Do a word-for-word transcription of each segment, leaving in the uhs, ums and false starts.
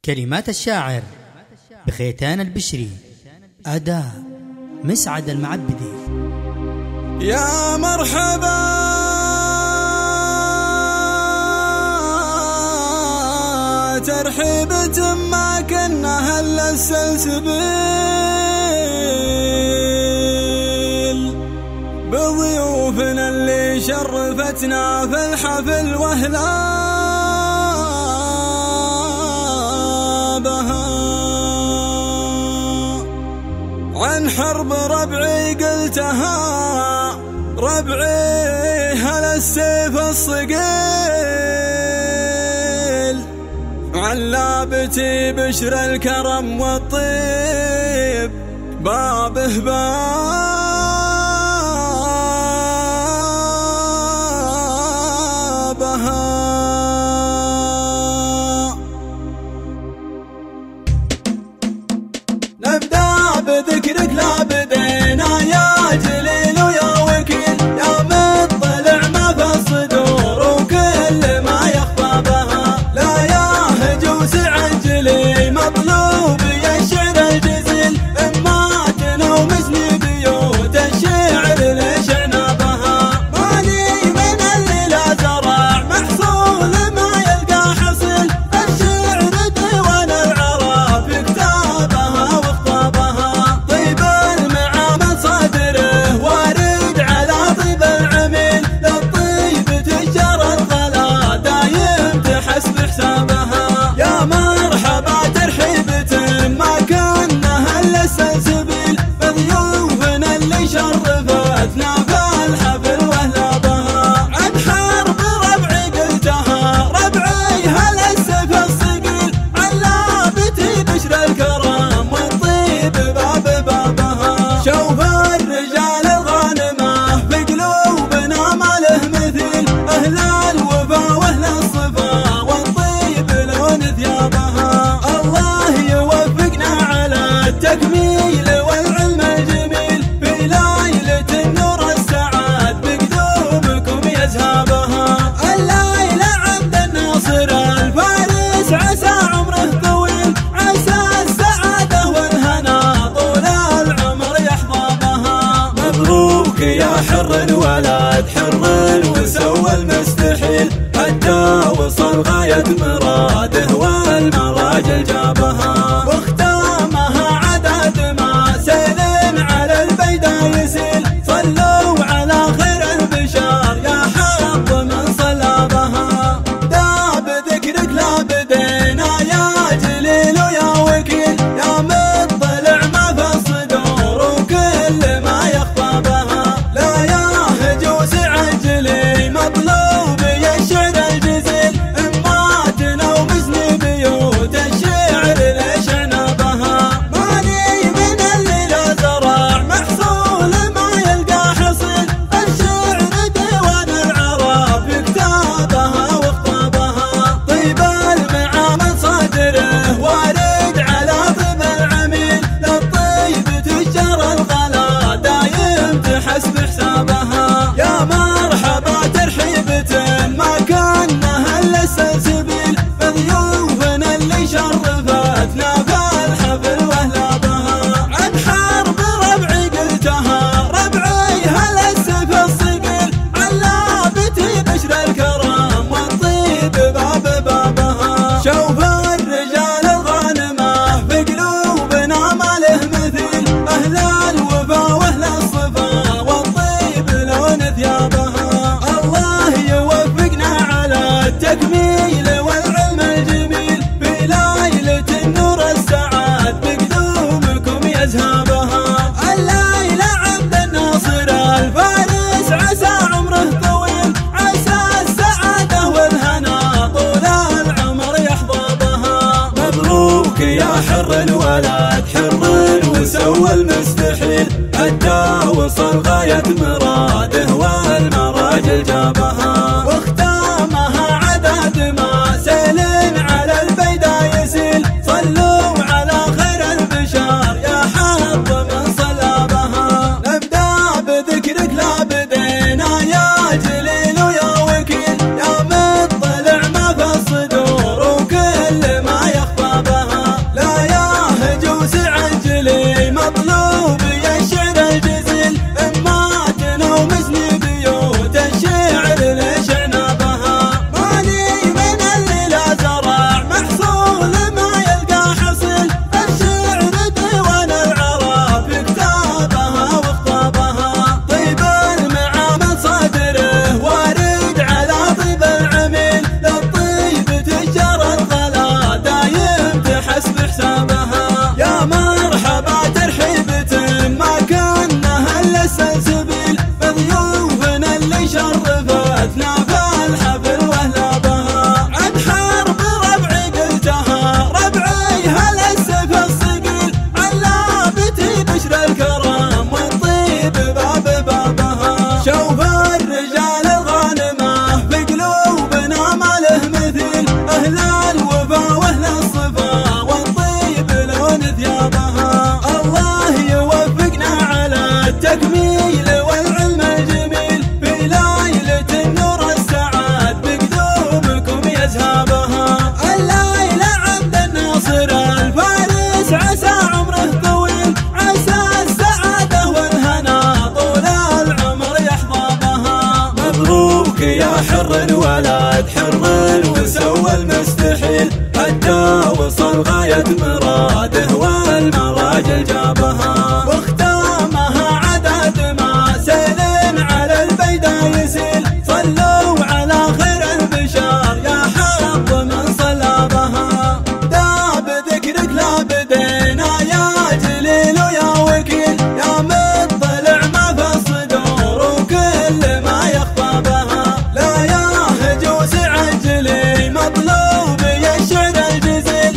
كلمات الشاعر بخيتان البشري، أداء مسعد المعبدي. يا مرحبا ترحيبة ما كنا هل السلسبيل بضيوفنا اللي شرفتنا في الحفل وهلا بها. عن حرب ربعي قلتها ربعي هل السيف الصقيل، عن لابتي بشر الكرم والطيب بابه بابها. نبدأ بذكرك لا بدينا يا جليل ويا وكيل، يا مطلع ما في الصدور وكل ما يخفى بها. لا يا هجوس عجلي مطلوب يا الشعر الجزيل، اما تنومسني بيوت الشعر ليش عنابها. ماني من اللي لا زرع محصول ما يلقى حصيل، الشعر ديوان العرب كتابها واخطابها. طيب المعامل صدره وارد على طيب العميل، للطيب تجار الغلا دايم تحس بحسابها. يا مرحبا ترحيبة ما كنا هل السلسبيل بضيوفنا اللي شرفتنا في الحفل وهلا بها. عن حرب ربعي قلتها ربعي هل السيف الصقيل، عن لابتي بشر الكرم والطيب باب بابها. شوف الرجال الغانمة في قلوبنا ما له مثيل، أهل الوفا وأهل الصفا والطيب لون ثيابها. الله يوفقنا على التكميل والعلم الجميل، في ليلة النور السعاد بقدومكم يزهابها. الليلة عند الناصر الفارس عسى عمره طويل، عسى السعادة والهنا طول العمر يحظى بها. مبروك يا حر الولد حر وسوى المستحيل، حتى وصل غاية مراده والمراجل جابها. واختامها عدد ما سيل على البيدا يسيل، صلوا على خير البشار يا حظ من صلابها. داب ذكرك لا بدينا يا جليل ويا وكيل، يا مطلع ما في الصدور وكل ما يخفى بها. لا يا هجوس عجلي مطلوب يا الشعر الجزيل، اما تنومسني بيوت الشعر ليش عنابها. ماني من اللي لا زرع محصول ما يلقى حصيل، الشعر ديوان العرب كتابها واخطابها. طيب المعامل صدره وارد على طيب العميل، للطيب تجار الغلا دايم تحس بحسابها. يا مرحبا ترحيبة ما كنا هل السلسبيل بضيوفنا اللي شرفتنا في الحفل وهلا بها. عن حرب ربعي قلتها ربعي هل السيف الصقيل، عن لابتي بشر الكرم والطيب باب بابها. شوف الرجال الغانمة في قلوبنا ما له مثيل، أهل الوفا وأهل الصفا والطيب لون ثيابها. الله يوفقنا على التكميل والعلم الجميل، في ليلة النور السعاد بقدومكم يزهابها. الليلة عند الناصر الفارس عسى عمره طويل، عسى السعادة والهنا طول العمر يحظى بها. مبروك يا حر الولد حر وسوى المستحيل، حتى وصل غاية مراده والمراجل جابها. واختامها عدد ما سيل على البيدا يسيل، صلوا على خير البشار يا حظ من صلابها. نبدأ بذكرك لا بدينا يا جليل ويا وكيل، يا مطلع ما في الصدور وكل ما يخفى بها. وصل غاية مراده والمراجل جابها، واختامها عدد ما سيل على البيدا يسيل. صلوا على خير البشر يا حظ من صلى بها، داب ذكرك لا بدينا يا جليل ويا وكيل، يا مطلع ما في الصدور وكل ما يخفى بها. لا يا هجوس عجلي مطلوب يا الشعر الجزيل،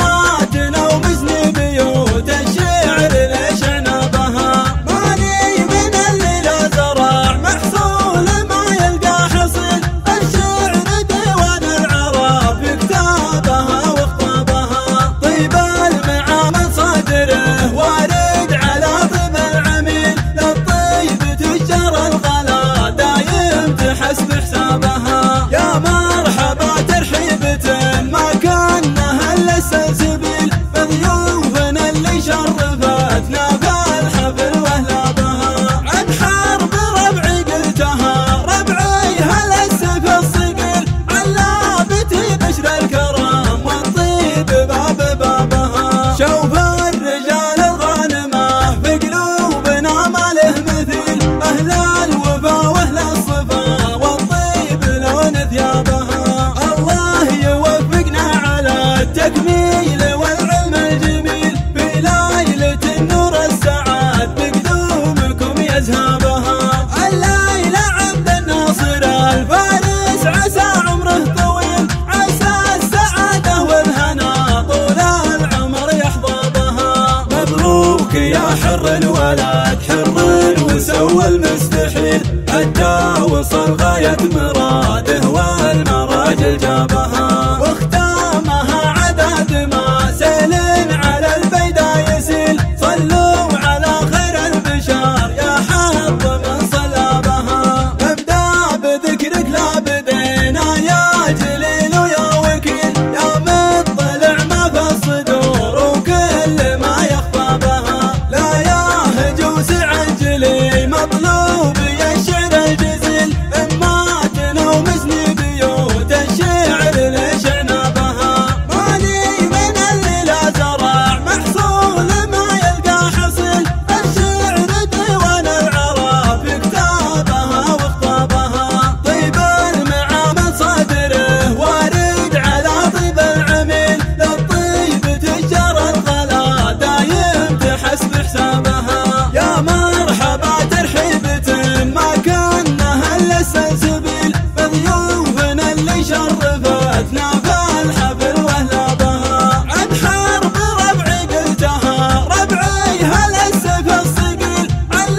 اماتنا ومزني بيوت الشعر ليش عنبها. ماني من اللي لا زرع محصول ما يلقى حصيل، الشعر ديوان العرب كتابها واخطابها. طيب المعامل صدره وارد على طيب العميل، للطيب تجار الغلا دايم تحسب حسابها. يا مرحبا ترحيبة ما كانها الا السلسبيل، بضيوفنا اللي شرفتنا في الحفل واهلا بها. عن حرب ربعي قلتها ربعي هلا السيف الصقيل، علابتي بشر الكرم والطيب باب بابها. شوف الرجال الغانمة في قلوبنا ما له مثيل، اهل الوفا واهل الصفا والطيب لون ثيابها. الله يوفقنا على التكميل والعلم الجميل، في ليلة النور السعاد بقدومكم يزهابها. الليلة عبد الناصر الفارس عسى عمره طويل، عسى السعادة والهنا طول العمر يحظى بها. مبروك يا حر الولد حر وسوى المستحيل، أدى وصل غاية مراده والمراجل جابها، واختامها عدد ما سيل على البيدا يسيل. صلوا على خير البشر يا حظ من صلى بها، ابدا بذكرك لا بدينا يا جليل ويا وكيل، يا مطلع ما في الصدور وكل ما يخفى بها. لا يا هجوس عجلي مطلوب يا الشعر الجزيل، اماتنا ومزني بيوت الشعر ليش عنبها. ماني من اللي لا زرع محصول ما يلقى حصيل، الشعر ديوان العرب كتابها واخطابها. طيب المعامل صدره وارد على طيب العميل، للطيب تجار الغلا دايم تحسب حسابها. يا مرحبا ترحيبة ما كانها الا السلسبيل، بضيوفنا اللي شرفتنا في الحفل واهلا بها. عن حرب ربعي قلتها ربعي هلا السيف الصقيل،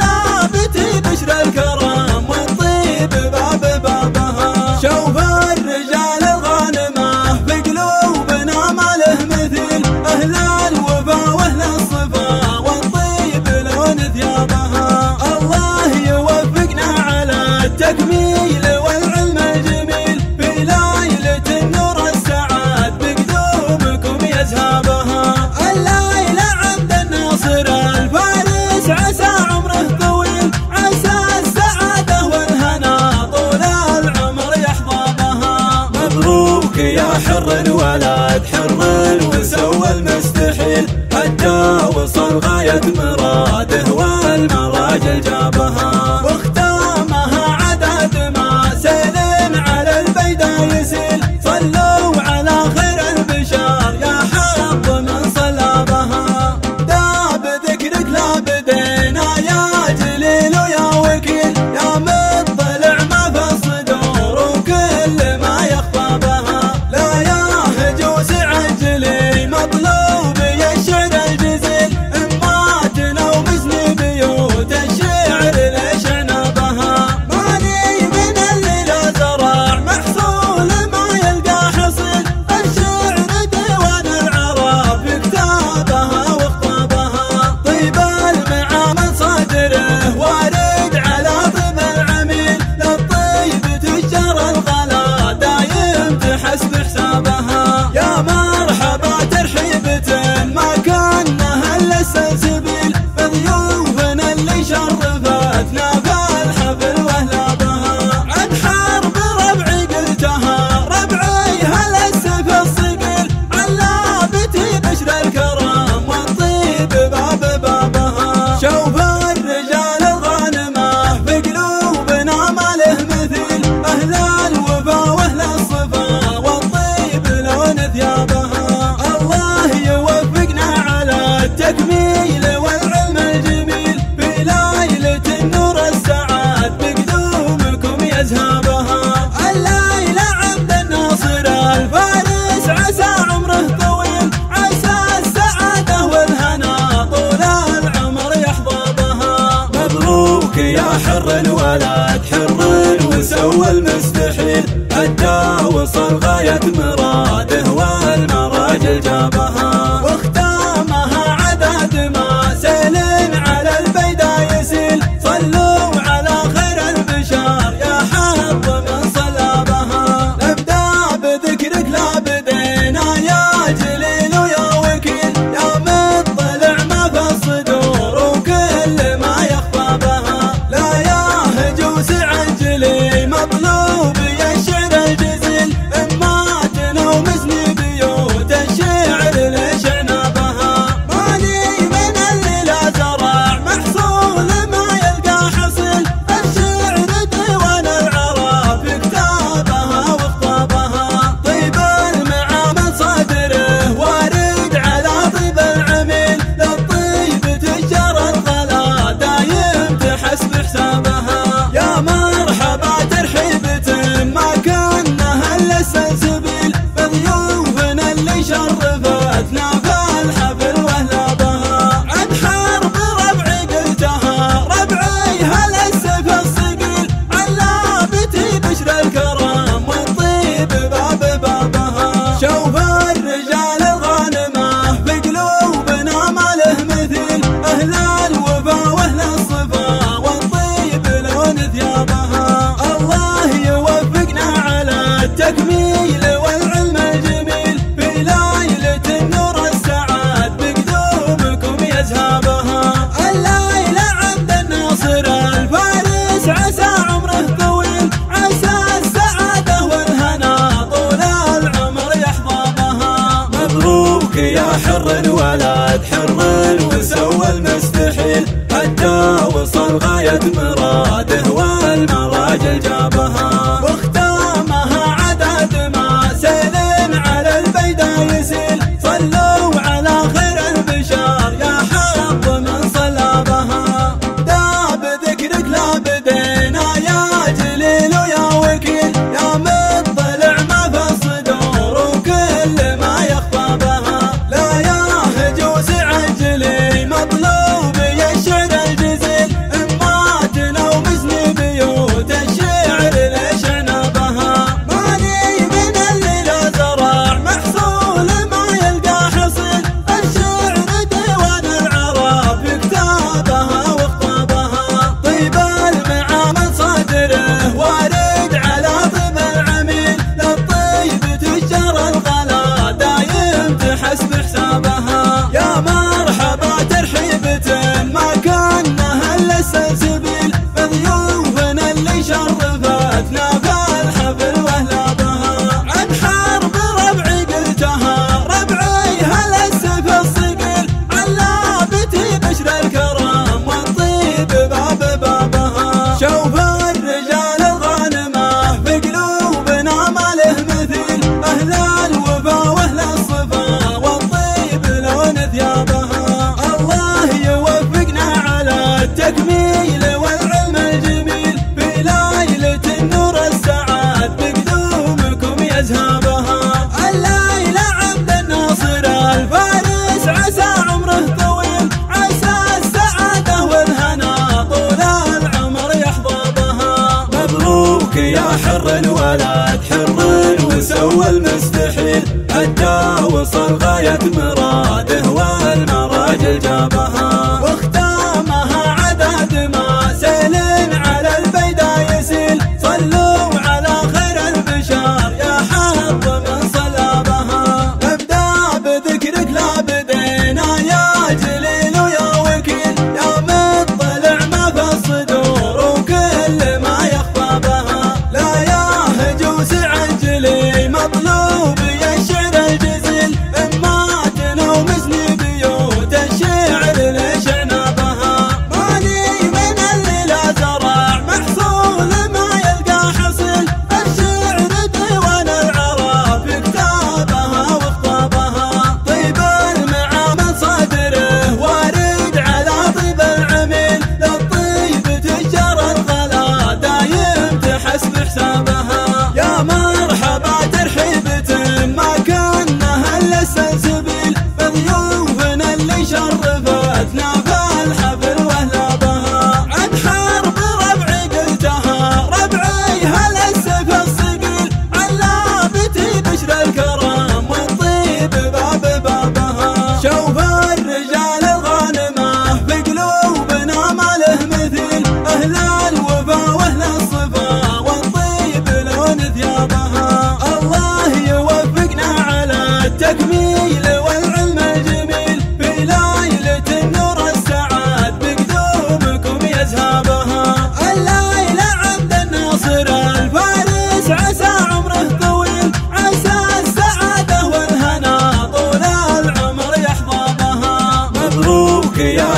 علابتي بشر الكرم والطيب باب بابها. شوف الرجال الغانمة في قلوبنا ما له مثيل، اهل الوفا واهل الصفا والطيب لون ثيابها. الله يوفقنا على التكميل والعلم الجميل، في ليلة النور السعاد بقدومكم يزهابها. الليلة عبد الناصر الفارس عسى عمره طويل، عسى السعادة والهنا طول العمر يحظى بها. مبروك يا حر الولد حر وسوى المستحيل، أدى وصل غاية مراده والمراجل جابها، واختامها عدد ما سيل على البيدا يسيل. صلوا على خير البشر يا حظ من صلى بها، داب ذكرك لا بدينا يا جليل ويا وكيل، يا مطلع ما في الصدور وكل ما يخفى بها. لا يا هجوس عجلي مطلوب يا الشعر الجزيل، اماتنا ومزني بيوت الشعر الولد حر وسوى المستحيل، أدى وصل غاية مراده والمراجل جابها، واختامها عدد ما سيل على البيدا يسيل. صلوا على خير البشر يا حظ من صلابها، نبدأ بذكرك لا بدينا يا جليل ويا وكيل، يا مطلع ما في الصدور وكل ما يخفى بها. لا يا هجوس عجلي مطلوبي الشعر الجزيل، اما تنومسني بيوت الشعر ليش عنابها. ماني من اللي لا زرع محصول ما يلقى حصيل، الشعر ديوان العرب كتابها وخطابها. طيب المعامل صدره وارد على طيب العميل، للطيب تجار الغلا دايم تحسب حسابها. يا مرحبا ترحيبة ما كانها الا السلسبيل، بضيوفنا اللي شرفتنا في الحفل واهلابها. عن حرب ربعي قلتها ربعي هلا السيف الثقيل، علابتي بشر الكرم والطيب باب بابها. شوف الرجال الغانمه في قلوبنا ما له مثيل، اهل الوفا واهل الصفا والطيب لون ثيابها. الله يوفقنا على التكميل والعلم الجميل، في ليلة النور السعاد بقدومكم يزهابها. الليلة عند الناصر الفارس عسى عمره طويل، عسى السعادة والهنا طول العمر يحظى بها. مبروك يا حر الولد حر وسوى المستحيل، أدى وصل غاية مراده والمراجل جابها، واختامها عدد ما سيل على البيدا يسيل. صلوا على خير البشر يا حظ من صلابها، دا بذكرك لا بدينا يا جليل ويا وكيل، يا مطلع ما في الصدور وكل ما يخفى بها. لا يا هجوس عجلي مطلوبي الشعر الجزيل، اما تنومسني بيوت الشعر ليش عنابها. ماني من اللي لا زرع محصول ما يلقى حصيل، الشعر ديوان العرب كتابها وخطابها. طيب المعامل صدره وارد على طيب العميل، للطيب تجار الغلا دايم تحسب حسابها. يا مرحبا ترحيبة ما كانها الا السلسبيل، بضيوفنا اللي شرفتنا في الحفل واهلابها. عن حرب ربعي قلتها ربعي هلا السيف الثقيل، علابتي بشر الكرم والطيب باب بابها. شوف الرجال الغانمه في قلوبنا ما له مثيل، اهل الوفا واهل الصفا والطيب لون ثيابها. الله يوفقنا على التكميل والعلم الجميل، في ليلة النور السعاد بقدومكم يزهابها. الليلة عند الناصر الفارس عسى عمره طويل، عسى السعادة والهنا طول العمر يحظى بها. مبروك يا حر الولد حر وسوى المستحيل، أدى وصل غاية مراده والمراجل جابها، واختامها عدد ما سيل على البيدا يسيل. صلوا على خير البشر يا حظ من صلابها، نبدأ بذكرك لا بدينا يا جليل ويا وكيل، يا مطلع ما في الصدور وكل ما يخفى بها. لا يا هجوس عجلي مطلوبي الشعر الجزيل، اما تنومسني بيوت الشعر ليش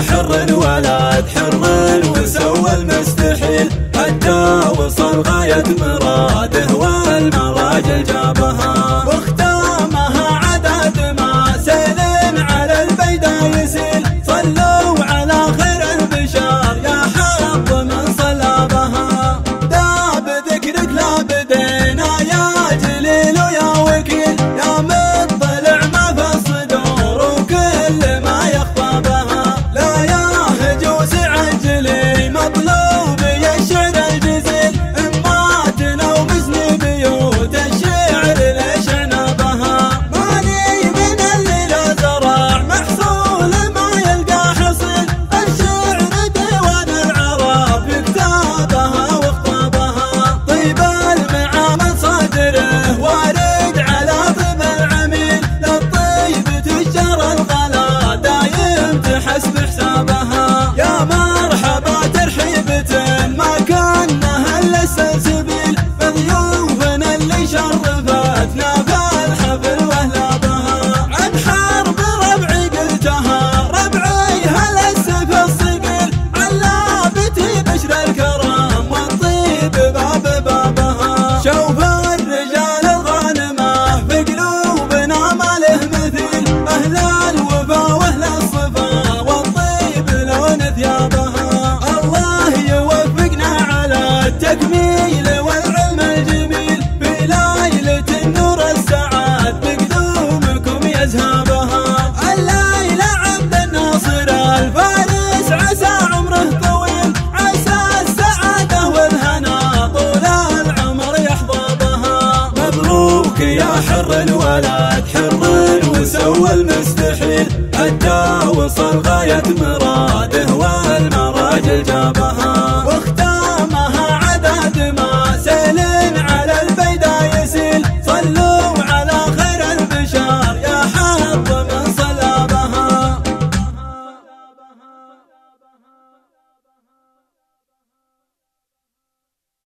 حر الولد حر وسوى المستحيل، أدى وصل غاية مراده والمراجل جابها، واختامها عدد ما سيل على البيدا يسيل، صلوا على خير البشر يا حظ من صلابها، داب ذكرك لا بدينا يا جليل ويا وكيل، يا مطلع ما في الصدور وكل ما يخفى بها، لا يا هجوس عجلي مطلوبي الشعر الجزيل، اماتنا ومزني بيوت الشعر ليش عنبها، ماني من اللي لا زرع محصول ما يلقى حصيل، الشعر ديوان العرب يكتابها وخطابها، طيب المعامل صدره وارد على طيب العميل، للطيب تجار الغلا دايم تحسب حسابها، يا مرحبا ترحيبة ما كانها الا السلسبيل، بضيوفنا اللي شرفتنا بالحفل واهلابها، عن حرب ربعي قلتها ربعي هلا السيف الصقيل، علابتي بشر الكرم والطيب باب بابها، شوف الرجال الغانمة في قلوبنا ما له مثيل، أهل الوفا وأهل الصفا والطيب لون ثيابها، الله يوفقنا على التكميل والعلم الجميل، في ليلة النور السعاد بقدومكم يزهابها، الليلة عبد الناصر الفارس عسى عمره طويل، عسى السعادة والهنا طول العمر يحظى بها، مبروك يا حر الولد حر وسوى المستحيل، أدى وصل غاية مراده والمراجل جابها.